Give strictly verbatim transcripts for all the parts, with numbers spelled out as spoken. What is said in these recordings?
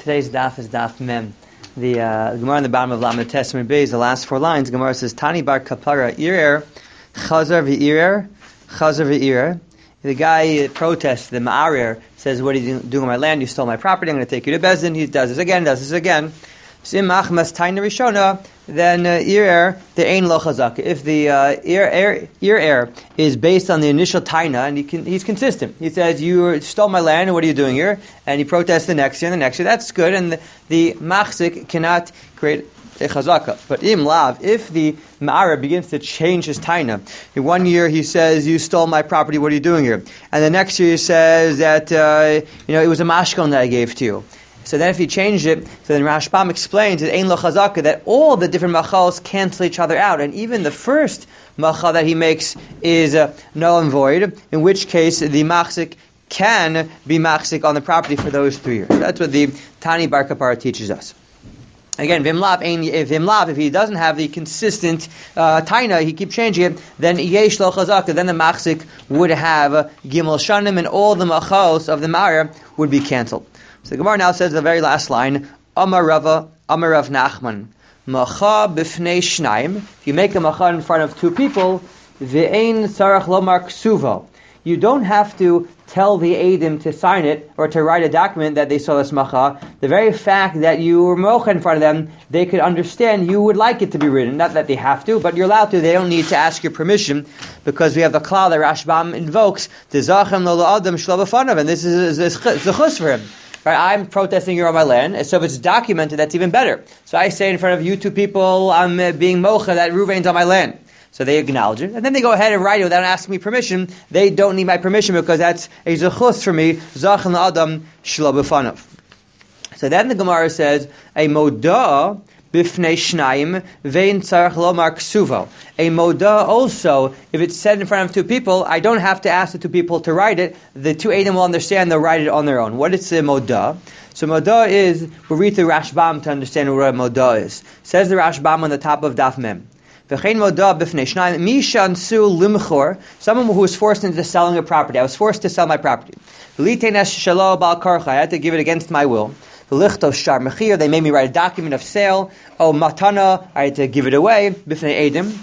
Today's daf is daf mem. The uh, Gemara on the bottom of Lamed Testament Bay is the last four lines. Gemara says, Tani bar kapara irer, chazar v'irer, chazar v'irer. The guy protests, the ma'arir, says, what are you doing on my land? You stole my property, I'm going to take you to Bezdin. He does this again, does this again. Sim machmas taina rishona, then uh, irer, the ein lo chazak. If the uh, ir er is based on the initial taina, and he can, he's consistent. He says, you stole my land, and what are you doing here? And he protests the next year, and the next year. That's good, and the, the machzik cannot create a chazaka. But im lav, if the ma'ara begins to change his taina, in one year he says, you stole my property, what are you doing here? And the next year he says that, uh, you know, it was a mashkon that I gave to you. So then if he changed it, so then Rashbam explains that Ein Lo Chazaka, that all the different machals cancel each other out, and even the first machal that he makes is uh, null and void, in which case the machzik can be machzik on the property for those three years. That's what the Tani Bar Kapara teaches us. Again, Vimlav, if Vimlav, if he doesn't have the consistent uh, taina, he keeps changing it, then Yesh Lo Chazaka, then the machzik would have uh, Gimel Shanim, and all the machals of the Ma'ar would be cancelled. So the Gemara now says the very last line, Amar Rava, Amar Rav Nachman, Macha b'fnei shnaim. If you make a macha in front of two people, ve'ein sarach lomar ksuvo. You don't have to tell the eidim to sign it or to write a document that they saw this macha. The very fact that you were mocha in front of them, they could understand you would like it to be written. Not that they have to, but you're allowed to. They don't need to ask your permission, because we have the klal that Rashbam invokes, Tizachem lo la'adam shlo b'fanav, and this is a chus for him. Right, I'm protesting you're on my land, and so if it's documented, that's even better. So I say in front of you two people, I'm uh, being mocha that Ruvain's on my land. So they acknowledge it, and then they go ahead and write it without asking me permission. They don't need my permission because that's a zechus for me, zachan la'adam shlo b'fanav. So then the Gemara says, a moda b'fnei shnayim vein tzarach lomar ksuvo. A moda also, if it's said in front of two people, I don't have to ask the two people to write it. The two Eidim will understand, they'll write it on their own. What is a moda? So moda is, we'll read the Rashbam to understand what a moda is. Says the Rashbam on the top of Daf Mem. V'chein moda b'fnei shnayim mishansu limchor, someone who was forced into selling a property. I was forced to sell my property. V'litenes shelo bal karcha, I had to give it against my will. They made me write a document of sale. Oh, matana, I had to give it away. B'fnei edim.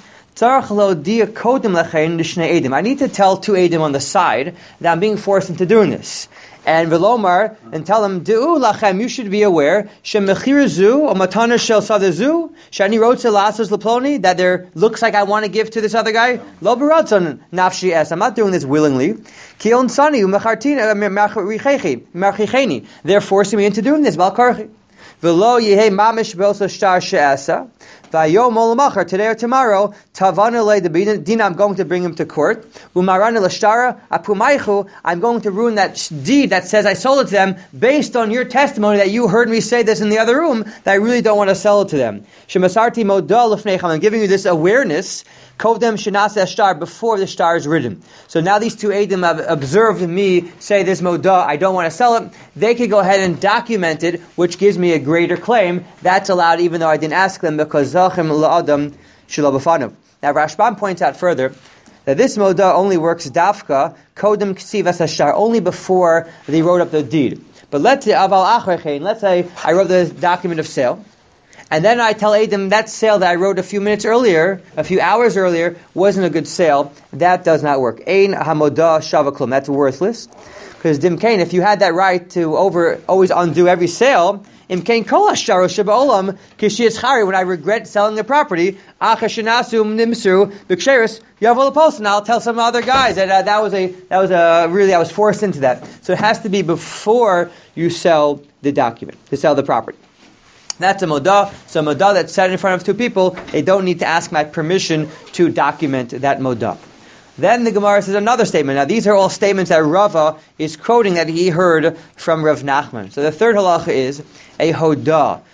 I need to tell two edim on the side that I'm being forced into doing this. And velomar, and tell them, De'u lachem, you should be aware, shemechir zu, or matana shel sadazu, shani rotze lasas leploni, that there looks like I want to give to this other guy. Lo baratzon nafshi es. I'm not doing this willingly. Ki onsani umechartina merchicheni. They're forcing me into doing this. Balkarchi. Velo yehei mamish beosa shtar she'esa. Vayom olamachar, today or tomorrow, tavana le the din, I'm going to bring him to court. Umarana l'shtara apumaychu, I'm going to ruin that deed that says I sold it to them based on your testimony that you heard me say this in the other room, that I really don't want to sell it to them. Shemasarti modal l'fneicham, I'm giving you this awareness, kovdem shenase shtar, before the shtar is written. So now these two Eidim have observed me say this moda, I don't want to sell it. They could go ahead and document it, which gives me a greater claim. That's allowed even though I didn't ask them, because zachem la'adam shelo b'fanav. Now Rashbam points out further that this moda only works dafka, kodem ksivas hashtar, only before they wrote up the deed. But let's say aval achrechein, let's say I wrote the document of sale, and then I tell Adam that sale that I wrote a few minutes earlier, a few hours earlier, wasn't a good sale. That does not work. Ein hamoda shavaklum. That's worthless. Because dimkain, if you had that right to over always undo every sale, imkain kol hashtaros shebaolam kishiyitzchari, when I regret selling the property, achashinasum nimsu b'ksheris yavol apost, and I'll tell some other guys that uh, that was a that was a really I was forced into that. So it has to be before you sell the document, to sell the property. That's a moda. So a moda that's said in front of two people, they don't need to ask my permission to document that moda. Then the Gemara says another statement. Now these are all statements that Rava is quoting that he heard from Rav Nachman. So the third halacha is a hoda.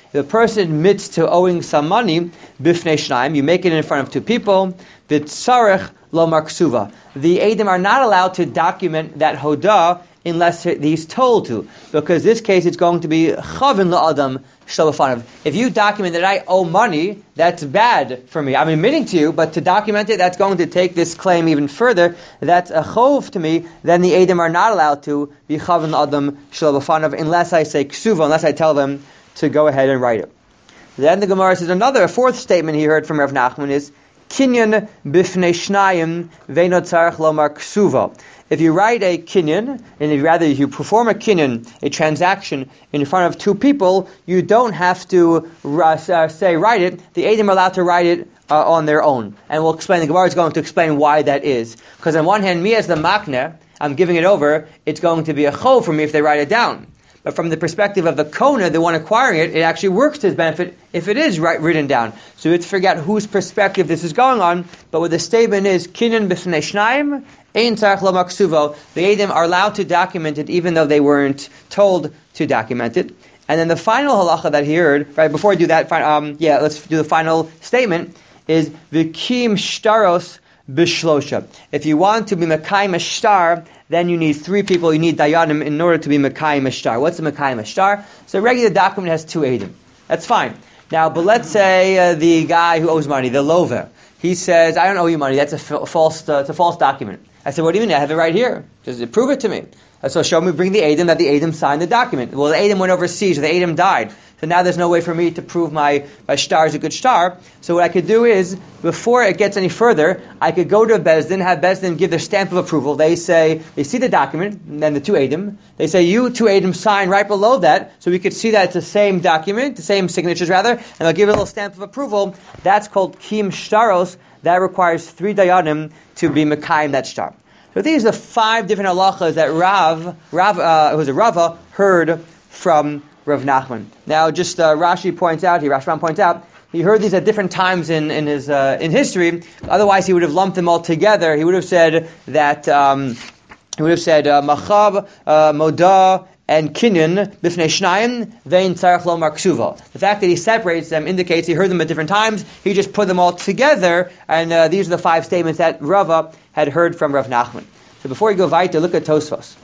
If a person admits to owing some money, bifnei shnaim, you make it in front of two people, v'tzarech lo marksuva. The Eidim are not allowed to document that hodah unless he's told to, because in this case it's going to be chavin la'adam shalafanav. If you document that I owe money, that's bad for me. I'm admitting to you, but to document it, that's going to take this claim even further. That's a chov to me. Then the Eidim are not allowed to be chavin la'adam shalafanav unless I say ksuva, unless I tell them to go ahead and write it. Then the Gemara says another, a fourth statement he heard from Rav Nachman is kinyan bifnei shnayim ve'no tzarech lomar ksuva. If you write a kinyan, and if rather you perform a kinyan, a transaction in front of two people, you don't have to uh, say write it. The Eidim are allowed to write it uh, on their own. And we'll explain, the Gemara is going to explain why that is. Because on one hand, me as the makneh, I'm giving it over, it's going to be a chov for me if they write it down. But from the perspective of the kona, the one acquiring it, it actually works to his benefit if it is write, written down. So it's forget whose perspective this is going on. But what the statement is, kinyan b'fnei shnayim, ein tzarech lo maksuvo. The Eidim are allowed to document it even though they weren't told to document it. And then the final halacha that he heard, right before I do that, um, yeah, let's do the final statement, is v'kim shtaros b'shlosha. If you want to be mekayim a shtar, then you need three people, you need dayanim in order to be mekayim a shtar. What's a mekayim a shtar? So a regular document has two Eidim. That's fine. Now, but let's say uh, the guy who owes money, the lover, he says, I don't owe you money, that's a f- false uh, it's a false document. I said, what do you mean? I have it right here. Just prove it to me. So show me, bring the Eidim that the Eidim signed the document. Well, the Eidim went overseas, or the Eidim died. So now there's no way for me to prove my, my shtar is a good shtar. So what I could do is, before it gets any further, I could go to a Bezdin, have Bezdin give their stamp of approval. They say, they see the document, and then the two Eidim. They say, you two Eidim sign right below that, so we could see that it's the same document, the same signatures rather, and they'll give it a little stamp of approval. That's called Kim Shtaros. That requires three Dayanim to be Mekayim that shtar. So these are the five different halachas that Rav, Rav, uh, who was a Rava, heard from Rav Nachman. Now, just uh, Rashi points out here, Rashban points out, he heard these at different times in in his uh, in history. Otherwise, he would have lumped them all together. He would have said that um, he would have said uh, machab, uh, moda, and kinyan b'fnei shnayim vein tzarech lo marksuva. The fact that he separates them indicates he heard them at different times. He just put them all together, and uh, these are the five statements that Rava had heard from Rav Nachman. So before you go weiter, look at Tosfos.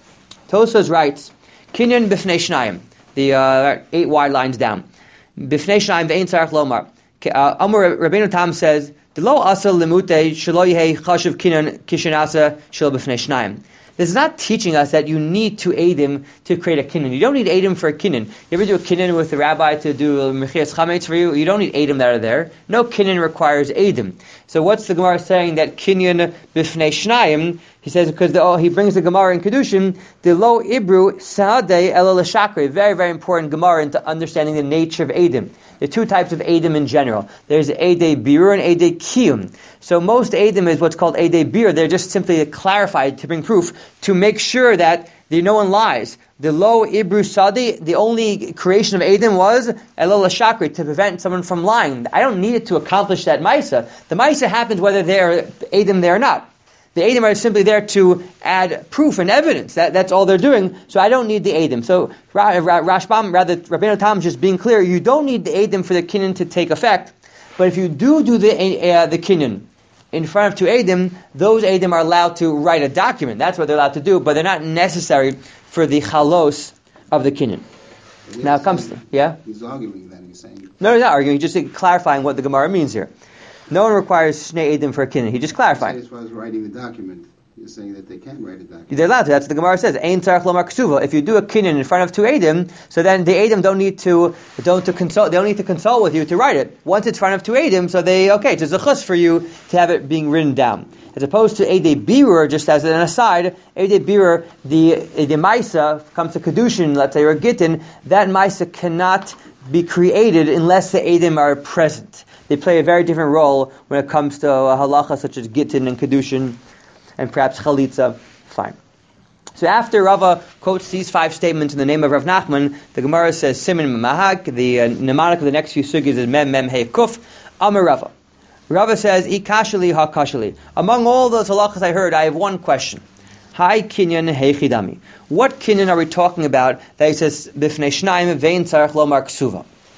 Tosfos writes, kinyan b'fnei shnayim. The uh, eight wide lines down. Bifnei shnayim ve'ein tzarech lomar. Amar Rabbeinu Tam says, "Delo asa lemute shelo yehei chashuv kinyan kishenasa shel bifnei shnayim." This is not teaching us that you need two Eidim to create a kinyan. You don't need Eidim for a kinyan. You ever do a kinyan with the rabbi to do mechias chametz for you? You don't need Eidim that are there. No kinyan requires Eidim. So what's the Gemara saying that kinyan bifnei shnayim? He says because the, oh, he brings the Gemara in Kedushin, the lo ibru saadei elo l'shakri. Very, very important Gemara into understanding the nature of Eidim. There are two types of Eidim in general. There's Eidei Birur and Eidei Kiyum. So most Eidim is what's called Eidei Birur. They're just simply clarified to bring proof, to make sure that there no one lies. The lo ibru sadi, the only creation of Eidim was elo l'shakri, to prevent someone from lying. I don't need it to accomplish that Maisa. The Maisa happens whether they're Eidim there or not. The Eidim are simply there to add proof and evidence. That, that's all they're doing. So I don't need the Eidim. So Rashbam, rather, Rabbeinu Tam is just being clear, you don't need the Eidim for the kinyan to take effect. But if you do do the uh, the kinyan in front of two Eidim, those Eidim are allowed to write a document. That's what they're allowed to do, but they're not necessary for the chalos of the kinyan. Now it comes to, yeah? He's arguing then, he's saying... No, he's not arguing, he's just clarifying what the Gemara means here. No one requires Shnei Eidim for a kinyan. He just clarified. As far as writing the document, you're saying that they can write a document. They're allowed to. That's what the Gemara says. Ein tzarech lo marksuva. If you do a kinyan in front of two Eidim, so then the Eidim don't need to don't to consult. They don't need to consult with you to write it. Once it's in front of two Eidim, so they okay. It's a chus for you to have it being written down. As opposed to Eidei Birur, just as an aside, Eidei Birur, the the Maisa comes to Kedushin, let's say, or Gittin, that Maisa cannot be created unless the Eidim are present. They play a very different role when it comes to uh, halacha such as Gittin and Kedushin, and perhaps Chalitza. Fine. So after Rava quotes these five statements in the name of Rav Nachman, the Gemara says, Siman Mahag, the uh, mnemonic of the next few sugis is Mem Mem Hey Kuf, Amar Rava. Rava says, Ikashali ha kashali. Among all those halachas I heard, I have one question. Hi kinyan heichidami. What kinyan are we talking about that he says, Bifnei shnayim vein tzarech lo marksuva?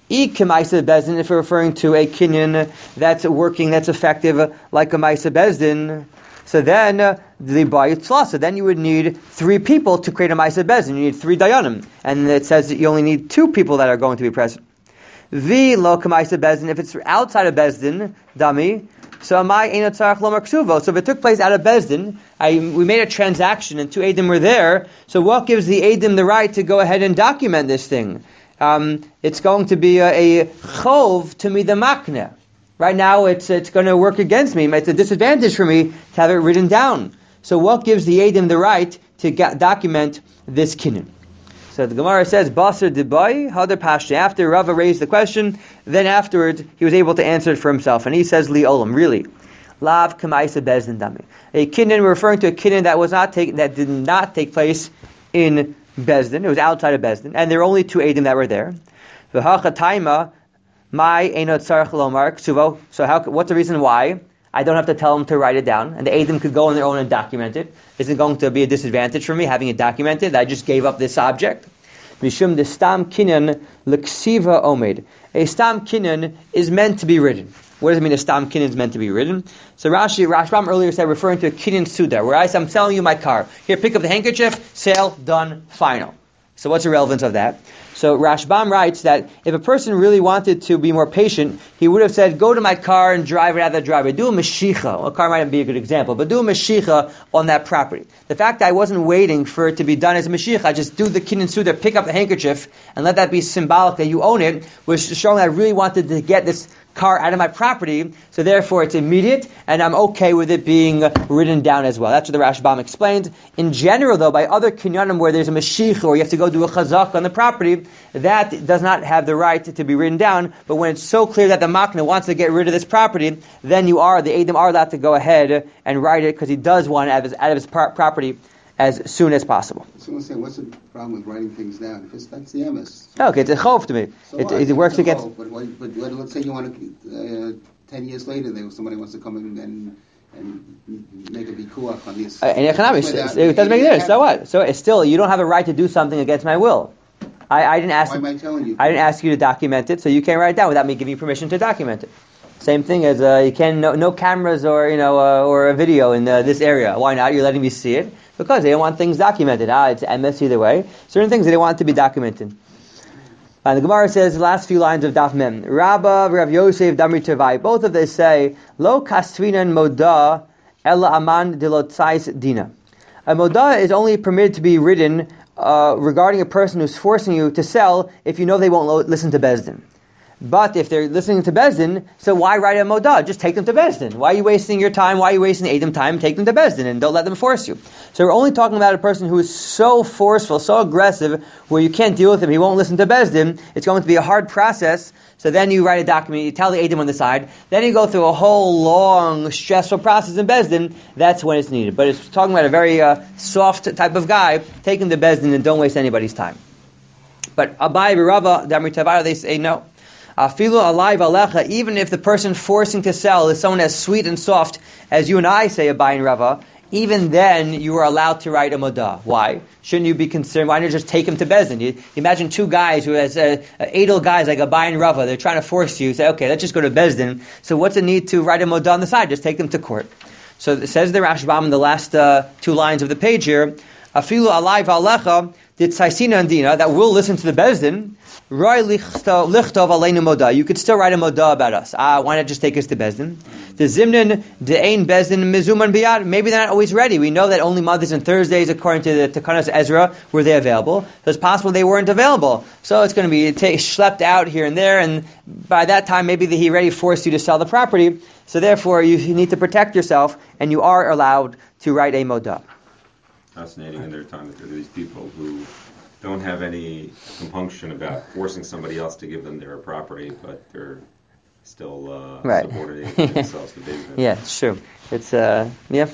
Ik Maisa Bezdin, if we're referring to a kinyan that's working, that's effective, like a Maisa Bezdin, so then uh, the bayit tzlasa. Then you would need three people to create a Maisa Bezdin. You need three dayanim, and it says that you only need two people that are going to be present. V lo k'maisa Bezdin. If it's outside of Bezdin, dami. So amai eina tzarach lomar ksuvo. So if it took place out of Bezdin, I, we made a transaction and two edim were there. So what gives the edim the right to go ahead and document this thing? Um, it's going to be a, a chov to me the makna. Right now, it's it's going to work against me. It's a disadvantage for me to have it written down. So what gives the edim the right to ga- document this kinyan? So the Gemara says, Basar Dibai, Hadar Pashti. After Rava raised the question, then afterwards he was able to answer it for himself. And he says, Li Olam, really. Lav Kamaisa Bezdin Dami. A kinyan, we're referring to a kinyan that was not take, that did not take place in Bezdin. It was outside of Bezdin. And there were only two edim that were there. V'hacha Taima, Mai Einot Tzarech Lomar Ksuvo. So how, what's the reason why? I don't have to tell them to write it down, and the edim could go on their own and document it. Isn't going to be a disadvantage for me having it documented. I just gave up this object. Mishum de stam kinyan leksiva omed. A stam kinyan is meant to be written. What does it mean a stam kinyan is meant to be written? So Rashi, Rashbam earlier said referring to a kinyan suda, where I say, I'm selling you my car. Here, pick up the handkerchief, sale, done, final. So what's the relevance of that? So Rashbam writes that if a person really wanted to be more patient, he would have said, go to my car and drive it out of the driveway. Do a mashicha. Well, a car might not be a good example, but do a mashicha on that property. The fact that I wasn't waiting for it to be done as a mashicha, I just do the kinyan suda, pick up the handkerchief, and let that be symbolic that you own it, was showing that I really wanted to get this car out of my property, so therefore it's immediate, and I'm okay with it being written down as well. That's what the Rashbam explained. In general, though, by other kinyanim where there's a mashiach or you have to go do a chazak on the property, that does not have the right to be written down. But when it's so clear that the makna wants to get rid of this property, then you are, the edim are allowed to go ahead and write it because he does want it out of his, out of his par- property as soon as possible. Someone say, what's the problem with writing things down? If it's, that's the emes. Okay, it's a chov to me. So it, it, it works it's against... But, but, but let's say you want to, uh, ten years later, there, somebody wants to come in and, and make a bikuach on this. Uh, in economics, it, it doesn't make a difference. So what? So it's still, you don't have a right to do something against my will. I, I didn't ask. Why am I telling you? I didn't ask you to document it, so you can't write it down without me giving you permission to document it. Same thing as uh, you can no, no cameras or you know uh, or a video in uh, this area. Why not? You're letting me see it because they don't want things documented. Ah, it's M S either way. Certain things they don't want to be documented. And the Gemara says the last few lines of Daf Mem. Rabba, Rav Yosef, Damri Tevai. Both of them say Lo kasvinan moda ela aman dilotzais dina. A moda is only permitted to be written uh, regarding a person who's forcing you to sell if you know they won't lo- listen to Bezdin. But if they're listening to Bezdin, so why write a modah? Just take them to Bezdin. Why are you wasting your time? Why are you wasting Adam time? Take them to Bezdin and don't let them force you. So we're only talking about a person who is so forceful, so aggressive, where you can't deal with him, he won't listen to Bezdin. It's going to be a hard process. So then you write a document, you tell the Adam on the side, then you go through a whole long, stressful process in Bezdin. That's when it's needed. But it's talking about a very uh, soft type of guy. Take him to Bezdin and don't waste anybody's time. But Abai, Rava, Damri Tavara, they say no. Afilu alai v'alecha, even if the person forcing to sell is someone as sweet and soft as you and I say, Abai and Rava, even then you are allowed to write a modah. Why? Shouldn't you be concerned? Why not just take him to Bezdin? You, you imagine two guys who has uh, uh, idle guys like Abai and Rava, they're trying to force you, say, okay, let's just go to Bezdin. So what's the need to write a modah on the side? Just take them to court. So it says the Rashbam in the last uh, two lines of the page here, Afilu alai v'alecha, did Tzaisina and Dina, that will listen to the Bezdin, Roy lichtov aleinu modah. You could still write a modah about us. Ah, why not just take us to Bezdin? The Zimnin, the Ein Bezdin, Mizuman Biyad. Maybe they're not always ready. We know that only Mondays and Thursdays, according to the Takanas Ezra, were they available. So it's possible they weren't available. So it's going to be t- schlepped out here and there, and by that time, maybe the, he already forced you to sell the property. So therefore, you, you need to protect yourself, and you are allowed to write a modah. Fascinating in their time that there are these people who don't have any compunction about forcing somebody else to give them their property, but they're still uh, right. subordinating themselves to business. Yeah, it's true. It's, uh, yeah.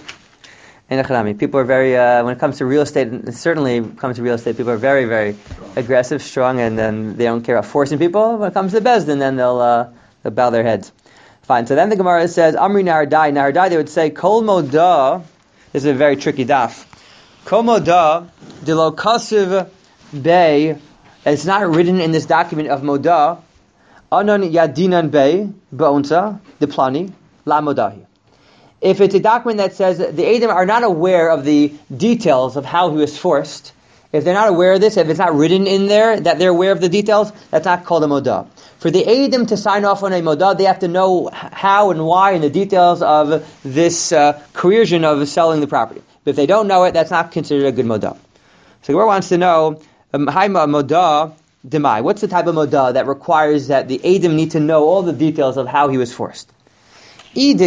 And people are very, uh, when it comes to real estate, and certainly when it comes to real estate, people are very, very strong. aggressive, strong, and then they don't care about forcing people. When it comes to Bezdin, then they'll, uh, they'll bow their heads. Fine. So then the Gemara says, Amri Naradai. Naradai, they would say, Kol Modah, this is a very tricky daf. Kol Modah, Dilo Kasiv Bay, it's not written in this document of Modah, Anan yadinan bei ba'onsa deplani lamodahi. If it's a document that says the Eidim are not aware of the details of how he was forced, if they're not aware of this, if it's not written in there that they're aware of the details, that's not called a modah. For the Eidim to sign off on a modah, they have to know how and why and the details of this uh, coercion of selling the property. But if they don't know it, that's not considered a good modah. So Gemara wants to know, um, modah demai. What's the type of modah that requires that the Eidim need to know all the details of how he was forced? If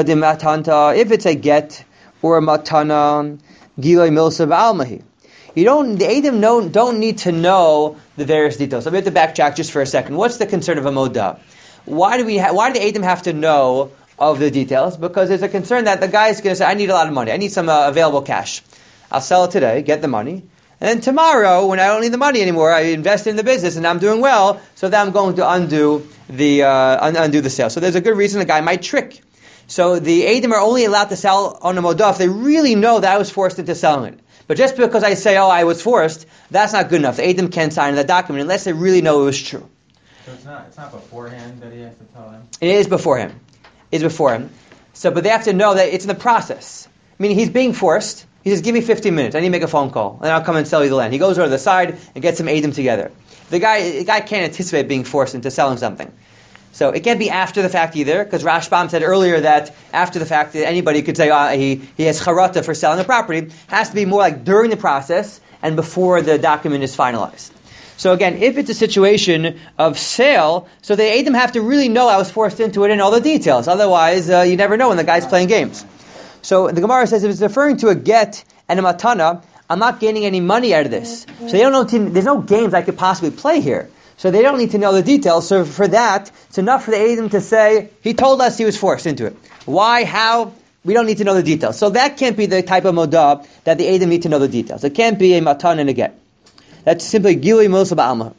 it's a get or a matana, giloi milsa v'almahi. You don't, the Eidim don't, don't need to know the various details. So we have to backtrack just for a second. What's the concern of a modah? Why do we? Ha- why do the Eidim have to know of the details? Because there's a concern that the guy is going to say, I need a lot of money. I need some uh, available cash. I'll sell it today, get the money. And then tomorrow, when I don't need the money anymore, I invest in the business and I'm doing well, so then I'm going to undo the uh, un- undo the sale. So there's a good reason the guy might trick. So the Eidim are only allowed to sell on a modah if they really know that I was forced into selling it. But just because I say, oh, I was forced, that's not good enough. The Eidim can't sign that document unless they really know it was true. So it's not it's not beforehand that he has to tell him? It is before him. It is before him. So, but they have to know that it's in the process. I mean, he's being forced. He says, give me fifteen minutes. I need to make a phone call. And I'll come and sell you the land. He goes over to the side and gets some Eidim together. The guy, the guy can't anticipate being forced into selling something. So it can't be after the fact either, because Rashbam said earlier that after the fact that anybody could say uh, he, he has charata for selling the property. It has to be more like during the process and before the document is finalized. So again, if it's a situation of sale, so the Eidim have to really know I was forced into it and all the details. Otherwise, uh, you never know when the guy's playing games. So the Gemara says if it's referring to a get and a matana, I'm not gaining any money out of this. So they don't know. There's no games I could possibly play here. So they don't need to know the details. So for that, it's enough for the Eidim to say, he told us he was forced into it. Why, how? We don't need to know the details. So that can't be the type of modah that the Eidim need to know the details. It can't be a matan and a get. That's simply gilui milsa ba'alma.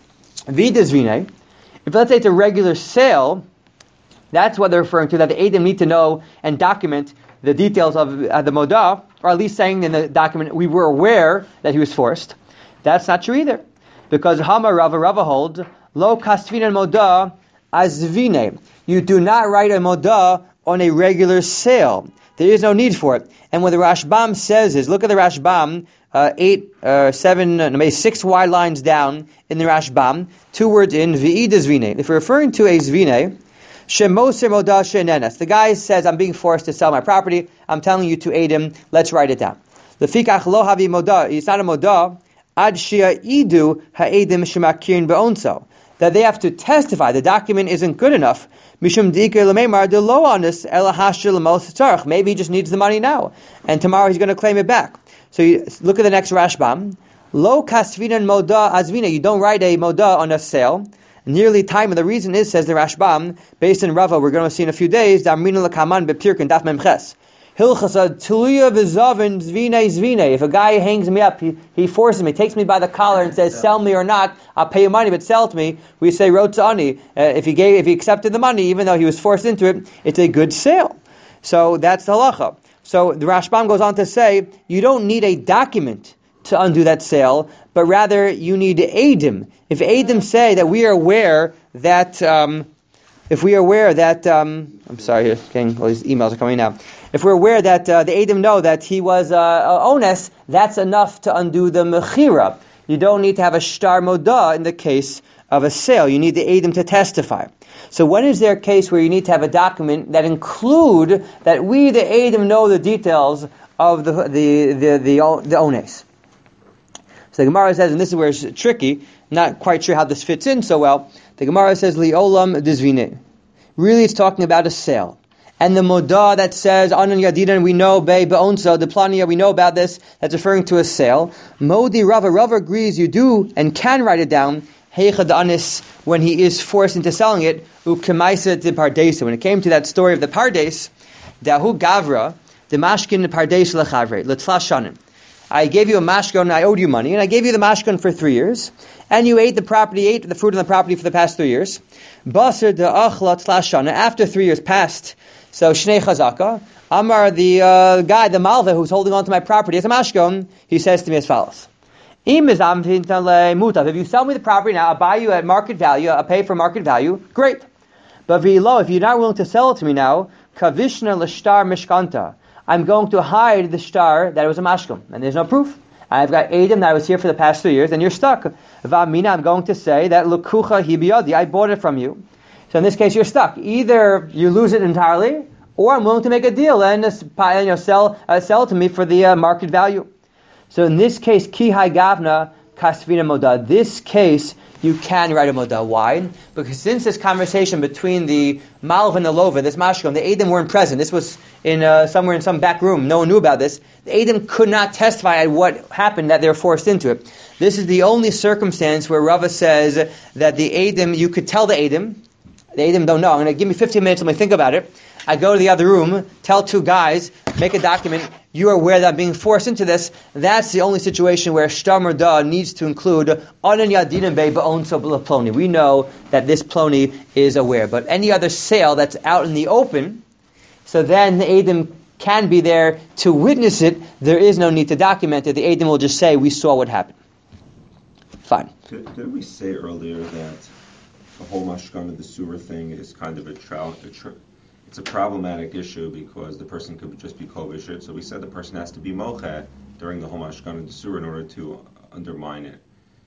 Vidas vine. If let's say it's a regular sale, that's what they're referring to, that the Eidim need to know and document the details of uh, the modah, or at least saying in the document, we were aware that he was forced. That's not true either. Because Hama Rava Rava holds, Lo kastvina modah azvine. You do not write a modah on a regular sale. There is no need for it. And what the Rashbam says is, look at the Rashbam, uh, eight, uh, seven, uh, maybe six wide lines down in the Rashbam, two words in, v'ida zvine. If we're referring to a zvine, shemoser modah shenenes. The guy says, I'm being forced to sell my property. I'm telling you to aid him. Let's write it down. Lefikach lo havi modah. It's not a modah. Ad shia idu ha'edim shemakirin be'onso. That they have to testify. The document isn't good enough. Mishum dikir l'meimar de lo anis ela hashir l'mos tzarich. Maybe he just needs the money now, and tomorrow he's going to claim it back. So you look at the next Rashbam. Lo kasvinan modah azvina. You don't write a modah on a sale. Nearly time, and the reason is, says the Rashbam, based in Rava, we're going to see in a few days. Damrina lekaman bepirkin daf memches. If a guy hangs me up, he, he forces me, takes me by the collar and says, sell me or not, I'll pay you money, but sell to me. We say, Rotzani. Uh, if he gave, if he accepted the money, even though he was forced into it, it's a good sale. So that's the halacha. So the Rashbam goes on to say, you don't need a document to undo that sale, but rather you need Eidim. If Eidim say that we are aware that, um, if we are aware that, um, I'm sorry, getting all these emails are coming now. If we're aware that uh, the Eidim know that he was uh, ones, that's enough to undo the mechira. You don't need to have a shtar modah in the case of a sale. You need the Eidim to testify. So when is there a case where you need to have a document that include that we, the Eidim, know the details of the the the the, the ones? So the Gemara says, and this is where it's tricky, not quite sure how this fits in so well. The Gemara says, Li'olam dizvine. Really, it's talking about a sale. And the modah that says, Anan Yadidan, we know, Bei Be'onso, the Plania, we know about this, that's referring to a sale. Modi Rava, Rava agrees you do and can write it down, Heicha Da'anis, when he is forced into selling it, Ukemaisa de Pardesa. When it came to that story of the Pardes, Dahu Gavra, the Mashkin Pardes Lechavre, L'tzla Shanim. I gave you a mashkon, I owed you money, and I gave you the mashkon for three years, and you ate the property, ate the fruit on the property for the past three years. Basar de achla tzla shana. After three years passed, so Shnei Chazaka, Amar, the uh, guy, the Malva, who's holding on to my property as a mashkon, he says to me as follows. If you sell me the property now, I'll buy you at market value, I'll pay for market value, great. But if you're not willing to sell it to me now, kavishna l'shtar mishkanta, I'm going to hide the shtar that it was a mashkum, and there's no proof. I've got Adam that I was here for the past three years, and you're stuck. V'amina, I'm going to say that lukucha hi biyadi, I bought it from you. So in this case, you're stuck. Either you lose it entirely, or I'm willing to make a deal and uh, you know, sell uh, sell it to me for the uh, market value. So in this case, ki hai gavna kasvina moda. This case, you can write a moda. Why? Because since this conversation between the malv and the lova, this mashkom, the Edom weren't present. This was in uh, somewhere in some back room. No one knew about this. The Edom could not testify at what happened that they were forced into it. This is the only circumstance where Rava says that the Edom, you could tell the Edom, the Edom don't know. I'm going to give me fifteen minutes, let me think about it. I go to the other room, tell two guys, make a document, you are aware that I'm being forced into this. That's the only situation where shtar moda needs to include anan yadinim be ba'on so ploni. We know that this ploni is aware. But any other sale that's out in the open, so then the Edom can be there to witness it. There is no need to document it. The Edom will just say, we saw what happened. Fine. Did, did we say earlier that the whole mashkan of the sewer thing is kind of a trial? A tr- it's a problematic issue because the person could just be kovishit. So we said the person has to be mocha during the whole mashkan of the sewer in order to undermine it.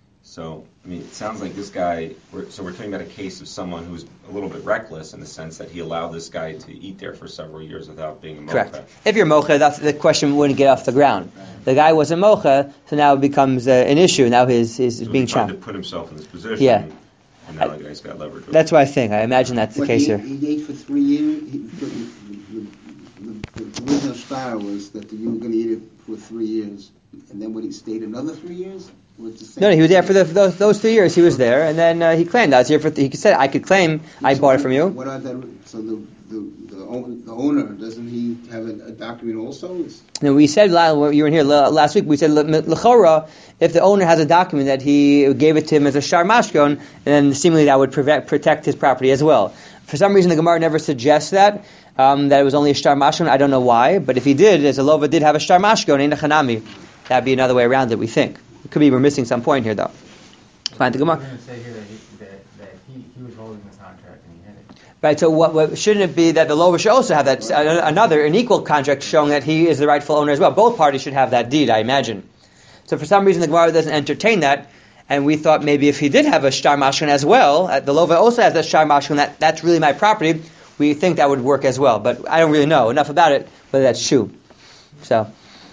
So, I mean, it sounds like this guy, we're, so we're talking about a case of someone who's a little bit reckless in the sense that he allowed this guy to eat there for several years without being a mocha. Correct. If you're mocha, that's, the question wouldn't get off the ground. The guy was a mocha, so now it becomes uh, an issue. Now his is so being trying challenged. to put himself in this position. Yeah. And now the guy's got leverage. That's what I think. I imagine that's the Well, case he, here. He ate for three years. He, the, the, the, the original star was that you were going to eat it for three years, and then when he stayed another three years, was the same. No, no, he was there for the, those, those three years. He was there, and then uh, he claimed I was here for. Th- he said I could claim I So bought it from you. What are that? So the the the, own, the owner, doesn't he have a, a document also? It's, And we said la- you were in here la- last week. We said l'chora, if the owner has a document that he gave it to him as a shtar mashkon, then seemingly that would prevent, protect his property as well. For some reason, the Gemara never suggests that um, that it was only a shtar mashkon. I don't know why, but if he did, as a lova did have a shtar mashkon in the chanami, that'd be another way around it. We think it could be we're missing some point here though. Fine, the Gemara. We're going to say here that he, that, that he, he was holding this contract and he had it. Right, so what, what shouldn't it be that the lova should also have that uh, another an equal contract showing that he is the rightful owner as well? Both parties should have that deed, I imagine. So for some reason the Gemara doesn't entertain that, and we thought maybe if he did have a shtar mashkon as well, uh, the lova also has that shtar mashkon, that that's really my property. We think that would work as well, but I don't really know enough about it whether that's true. So,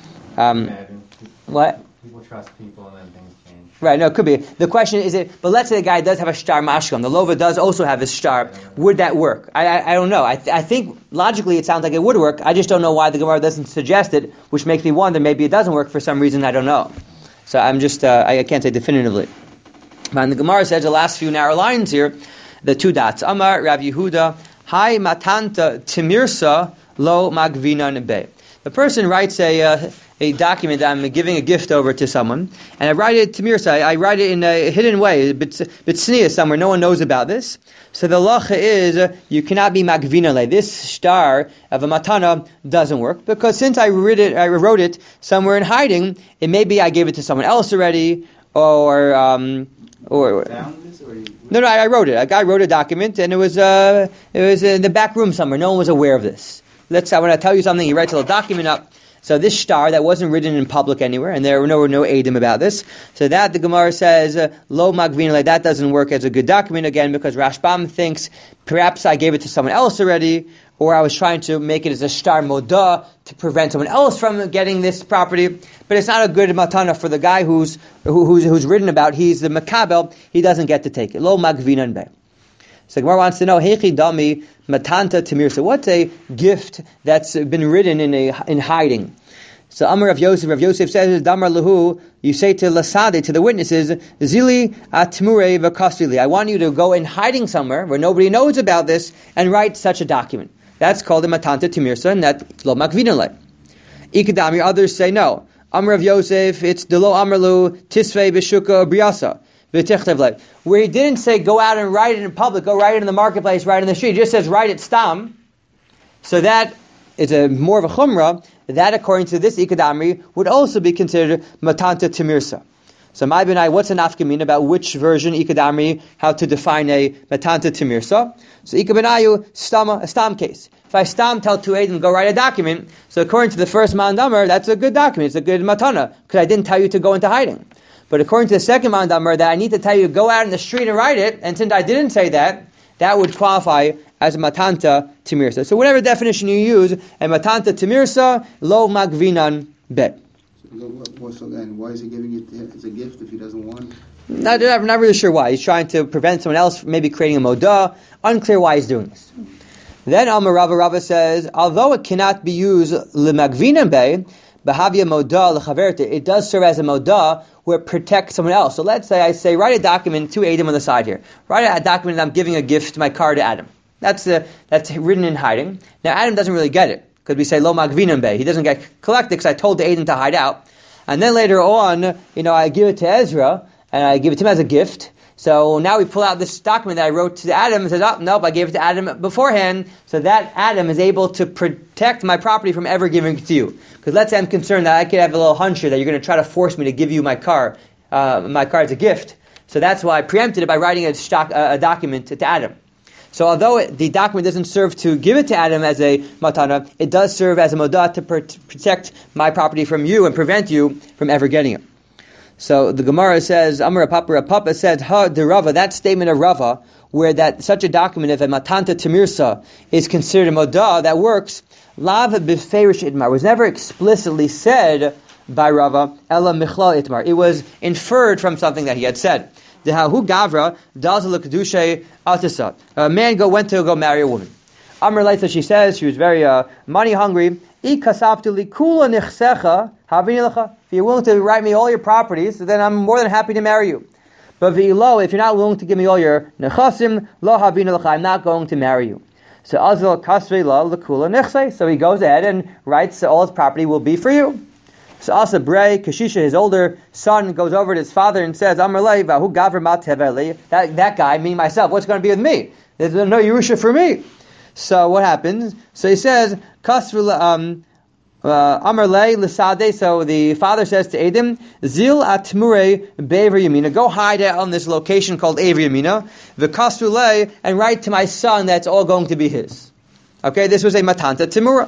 um, Imagine. what? People trust people and then things change. Right, no, it could be. The question is, it, but let's say the guy does have a shtar mashkon. The lova does also have his shtar. Would that work? I, I, I don't know. I, th- I think logically it sounds like it would work. I just don't know why the Gemara doesn't suggest it, which makes me wonder maybe it doesn't work for some reason. I don't know. So I'm just, uh, I, I can't say definitively. And the Gemara says the last few narrow lines here, the two dots. Amar Rav Yehuda, Hai matanta timirsa lo magvinan be. The person writes a uh, a document that I'm giving a gift over to someone, and I write it timirsa. I, I write it in a hidden way, but tzniya somewhere. No one knows about this. So the lacha is uh, you cannot be magvinale. This star of a matana doesn't work because since I wrote it, I wrote it somewhere in hiding. It may be I gave it to someone else already, or um, or. found this, or you, No, no, I, I wrote it. A guy wrote a document, and it was uh, it was in the back room somewhere. No one was aware of this. Let's say when I tell you something, you write a little document up. So this star that wasn't written in public anywhere, and there were no no edim about this. So that the Gemara says uh, lo magvin, like that doesn't work as a good document again because Rashbam thinks perhaps I gave it to someone else already, or I was trying to make it as a shtar moda to prevent someone else from getting this property. But it's not a good matana for the guy who's who, who's who's written about. He's the makabel. He doesn't get to take it. Lo magvinan be. So Gemara wants to know, Hechi dami matanta timirsa. What's a gift that's been written in a in hiding? So Amar Rav Yosef, Rav Yosef says, Damar lahu, you say to Lasade, to the witnesses, Zili atmure v'kasili. I want you to go in hiding somewhere where nobody knows about this and write such a document. That's called a matanta timirsa, and that's lo makvinale. Ikadami, others say no. Amar Rav Yosef, it's delo amarlu tisvei b'shuka briasa. Where he didn't say go out and write it in public, go write it in the marketplace, write it in the street. He just says write it stam. So that is a more of a chumrah. That, according to this ikadamri, would also be considered matanta timirsa. So my benai, what's an nafkamina about which version ikadamri, how to define a matanta timirsa? So ikabenayu stama, a stam case. If I stam tell two Eidim, go write a document, so according to the first mandamar, that's a good document, it's a good matana, because I didn't tell you to go into hiding. But according to the second mandamar, that I need to tell you, go out in the street and write it, and since I didn't say that, that would qualify as a matanta timirsa. So whatever definition you use, a matanta timirsa, lo magvinan bet. So then, why is he giving it as a gift if he doesn't want it? Not, I'm not really sure why. He's trying to prevent someone else from maybe creating a modah. Unclear why he's doing this. Then Amar Rava Rava says, although it cannot be used lemagvinan bay, behavia modah lechaverta, it does serve as a modah where it protects someone else. So let's say I say, write a document to Adam on the side here. Write a document that I'm giving a gift, my car to Adam. That's uh, that's written in hiding. Now Adam doesn't really get it. Because we say lo magvinan bay. He doesn't get collected because I told the Adam to hide out. And then later on, you know, I give it to Ezra, and I give it to him as a gift. So now we pull out this document that I wrote to Adam and says, oh, nope, I gave it to Adam beforehand. So that Adam is able to protect my property from ever giving it to you. Because let's say I'm concerned that I could have a little hunch here that you're going to try to force me to give you my car, uh, my car as a gift. So that's why I preempted it by writing a, stock, uh, a document to, to Adam. So although it, the document doesn't serve to give it to Adam as a matana, it does serve as a modah to pr- protect my property from you and prevent you from ever getting it. So the Gemara says, Amar Papa Papa said, Ha de Rava, that statement of Rava, where that such a document, if a matanta timirsa is considered a modah, that works, lav b'ferish itmar, was never explicitly said by Rava, ela michlal itmar. It was inferred from something that he had said. Dehahu gavra dazal kedushay atisa. A man go went to go marry a woman. Amr Leitha, she says she was very uh, money hungry. If you're willing to write me all your properties, then I'm more than happy to marry you. But if you're not willing to give me all your nechasim, lo havina lecha, I'm not going to marry you. So azal kasvei la lekula nechse. So he goes ahead and writes all his property will be for you. So Asa Brei, Kashisha, his older son, goes over to his father and says, Amr Lei, Vahu Gavr Mateveli, that that guy, meaning myself, what's going to be with me? There's no Yerusha for me. So what happens? So he says, Kasvul um Amr Lei Lisade, so the father says to Adam, Zil Atmure Bever Yamina, go hide out on this location called Aver Yamina, the Kasvul and write to my son that's all going to be his. Okay, this was a Matanta Timura.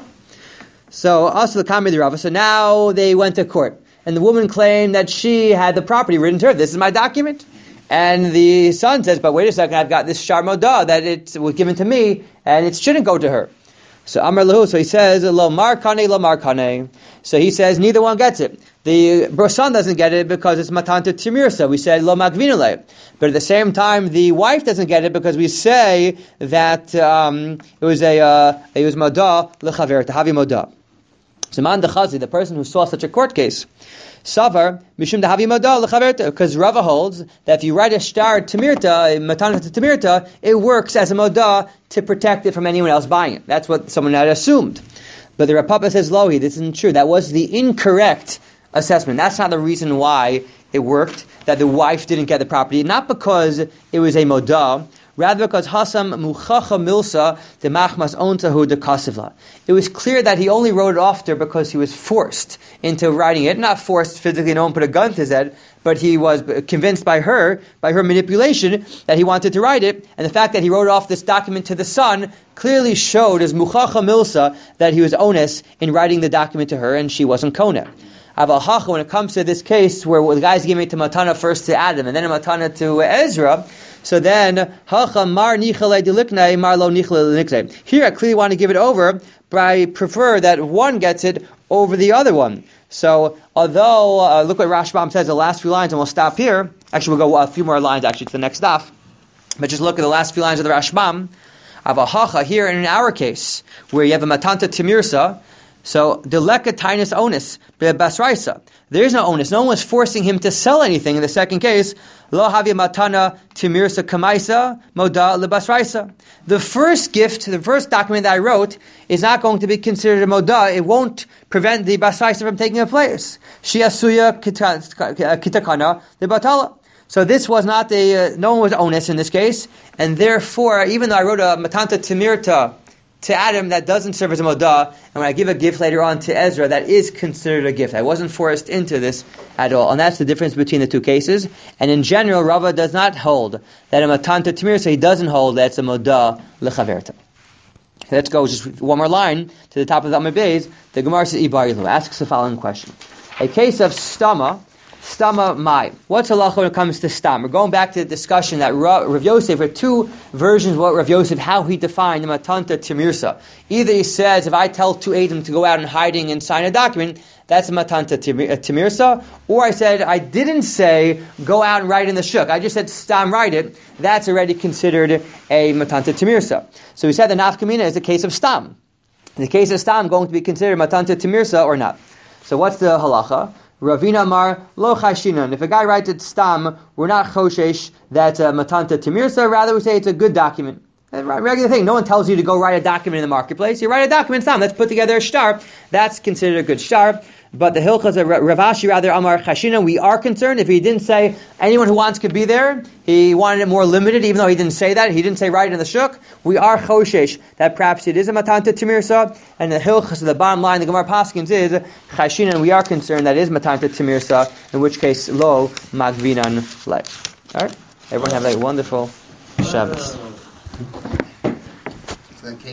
So also the Kami Rava. So now they went to court, and the woman claimed that she had the property written to her. This is my document, and the son says, "But wait a second, I've got this shar modah that it was given to me, and it shouldn't go to her." So Amar Lahu. So he says, "Lo markane, lo markane." So he says neither one gets it. The son doesn't get it because it's matanta timirsa. We said lo magvinale, but at the same time, the wife doesn't get it because we say that um, it was a uh, it was modah lechaver to havi modah. So man dechazi, the person who saw such a court case, savar mishum dehavi modah lechaverta, because Rava holds that if you write a shtar timirta, matana timirta, it works as a modah to protect it from anyone else buying it. That's what someone had assumed. But the Rapapa says, Lohi, this isn't true. That was the incorrect assessment. That's not the reason why it worked, that the wife didn't get the property. Not because it was a modah, rather because Hasam Muchacha Milsa de Machmas Ontahu de Kasivla. It was clear that he only wrote it off there because he was forced into writing it. Not forced physically, no one put a gun to his head, but he was convinced by her, by her manipulation, that he wanted to write it. And the fact that he wrote off this document to the son clearly showed as Muchacha Milsa that he was onus in writing the document to her, and she wasn't Kona. Aval Hacha, when it comes to this case where the guy's giving it to Matana first to Adam and then a Matana to Ezra, so then Hacha Mar Nichale Deliknei Mar Lo Nichale Deliknei. Here I clearly want to give it over, but I prefer that one gets it over the other one. So although uh, look what Rashbam says the last few lines, and we'll stop here. Actually, we'll go a few more lines actually to the next daf. But just look at the last few lines of the Rashbam. Aval Hacha here in our case where you have a Matanta Timirsa. So, deleka tainus onus, basraisa. There is no onus. No one was forcing him to sell anything. In the second case, lo havia matana timirsa kamaisa moda lebasraisa. The first gift, the first document that I wrote, is not going to be considered a moda. It won't prevent the basraisa from taking a place. Shiasuya kitakana the batala. So this was not a, uh, no one was onus in this case, and therefore, even though I wrote a matanta timirta to Adam that doesn't serve as a modah, and when I give a gift later on to Ezra, that is considered a gift. I wasn't forced into this at all, and that's the difference between the two cases. And in general, Rava does not hold that a matanta tamir, so he doesn't hold that it's a modah lechaverta. Let's go just one more line to the top of the Amud Beis. The Gemara says, Ibarilu asks the following question: a case of stama. Stama mai. What's halacha when it comes to stam? We're going back to the discussion that Rav, Rav Yosef, there are two versions of what Rav Yosef, how he defined the matanta timirsa. Either he says, if I tell two Adam to go out in hiding and sign a document, that's a matanta timirsa. Or I said, I didn't say, go out and write in the shuk. I just said, stam, write it. That's already considered a matanta timirsa. So we said the nafkamina is the case of stam. In the case of stam, going to be considered matanta timirsa or not. So what's the halacha? Ravina Amar lo chashinan. If a guy writes it stam, we're not choshesh that's a matanta timirsa. Rather, we say it's a good document. A regular thing. No one tells you to go write a document in the marketplace. You write a document stam. Let's put together a shtar. That's considered a good shtar. But the Hilchas of Rav Ashi, rather Amar chashinan, we are concerned if he didn't say anyone who wants could be there. He wanted it more limited, even though he didn't say that. He didn't say write in the shuk. We are choshesh that perhaps it is a matanta timirsa. And the Hilchas of the bottom line, the Gemara Paskins is chashinan. We are concerned that it is matanta timirsa. In which case, lo magvinan le. All right. Everyone have a wonderful Shabbos.